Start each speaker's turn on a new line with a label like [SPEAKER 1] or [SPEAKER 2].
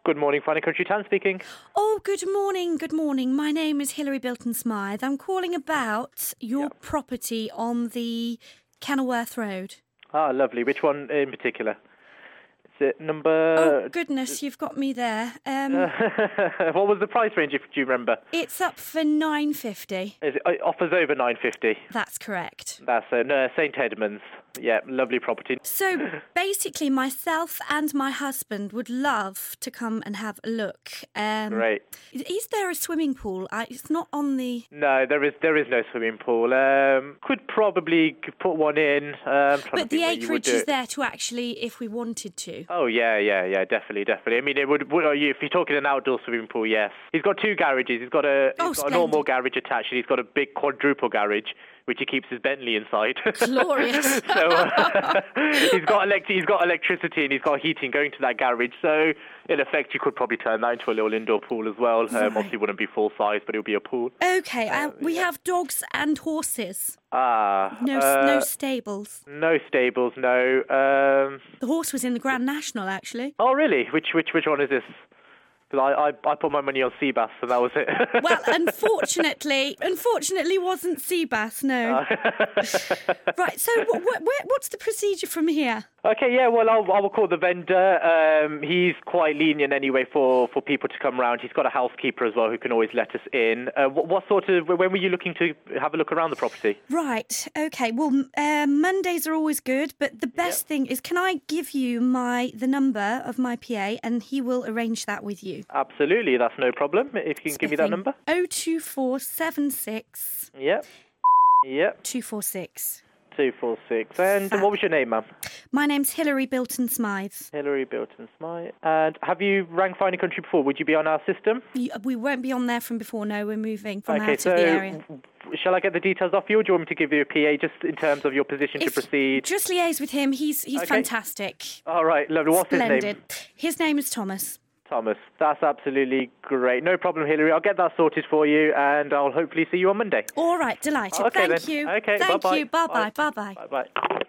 [SPEAKER 1] Good morning, Fine & Country. Tan speaking.
[SPEAKER 2] Oh, good morning, good morning. My name is Hilary Bilton-Smythe. I'm calling about your property on the Kenilworth Road.
[SPEAKER 1] Ah, lovely. Which one in particular? Is it number...
[SPEAKER 2] Oh, goodness, you've got me there.
[SPEAKER 1] What was the price range, if do you remember?
[SPEAKER 2] It's up for $950.
[SPEAKER 1] It offers over $950.
[SPEAKER 2] That's correct.
[SPEAKER 1] That's St Edmunds. Yeah, lovely property.
[SPEAKER 2] So basically, myself and my husband would love to come and have a look.
[SPEAKER 1] Great.
[SPEAKER 2] Is there a swimming pool? It's not on the...
[SPEAKER 1] No, there is no swimming pool. Could probably put one in.
[SPEAKER 2] But the acreage is there to actually, if we wanted to.
[SPEAKER 1] Oh, yeah, definitely. I mean, it would if you're talking an outdoor swimming pool, yes. He's got two garages. He's got a normal garage attached, and he's got a big quadruple garage, which he keeps his Bentley inside.
[SPEAKER 2] Glorious.
[SPEAKER 1] So he's got electricity and he's got heating going to that garage. So in effect, you could probably turn that into a little indoor pool as well.
[SPEAKER 2] Right.
[SPEAKER 1] Obviously, it wouldn't be full size, but it would be a pool.
[SPEAKER 2] Okay, we have dogs and horses.
[SPEAKER 1] No
[SPEAKER 2] stables.
[SPEAKER 1] No stables. No.
[SPEAKER 2] The horse was in the Grand National, actually.
[SPEAKER 1] Oh, really? Which one is this? Because I put my money on sea bass, and that was it.
[SPEAKER 2] Well, unfortunately wasn't sea bass, no. Right, so what's the procedure from here?
[SPEAKER 1] Okay, yeah, well, I will call the vendor. He's quite lenient anyway for people to come round. He's got a housekeeper as well who can always let us in. When were you looking to have a look around the property?
[SPEAKER 2] Right, okay. Well, Mondays are always good, but the best thing is, can I give you the number of my PA and he will arrange that with you?
[SPEAKER 1] Absolutely, that's no problem. If you can give me that number.
[SPEAKER 2] 02476.
[SPEAKER 1] Yep.
[SPEAKER 2] 246.
[SPEAKER 1] 246. And what was your name, ma'am?
[SPEAKER 2] My name's Hilary Bilton-Smythe.
[SPEAKER 1] Hilary Bilton-Smythe. And have you rang Fine & Country before? Would you be on our system?
[SPEAKER 2] We won't be on there from before, no. We're moving from out of the area.
[SPEAKER 1] Shall I get the details off you, or do you want me to give you a PA just in terms of your position to proceed?
[SPEAKER 2] Just liaise with him. He's fantastic.
[SPEAKER 1] All right, lovely. What's his name?
[SPEAKER 2] His name is Thomas.
[SPEAKER 1] Thomas. That's absolutely great. No problem, Hilary. I'll get that sorted for you, and I'll hopefully see you on Monday.
[SPEAKER 2] All right, delighted.
[SPEAKER 1] Okay,
[SPEAKER 2] Thank you.
[SPEAKER 1] Okay,
[SPEAKER 2] Thank
[SPEAKER 1] bye-bye.
[SPEAKER 2] you. Bye-bye. Bye-bye.
[SPEAKER 1] Bye-bye.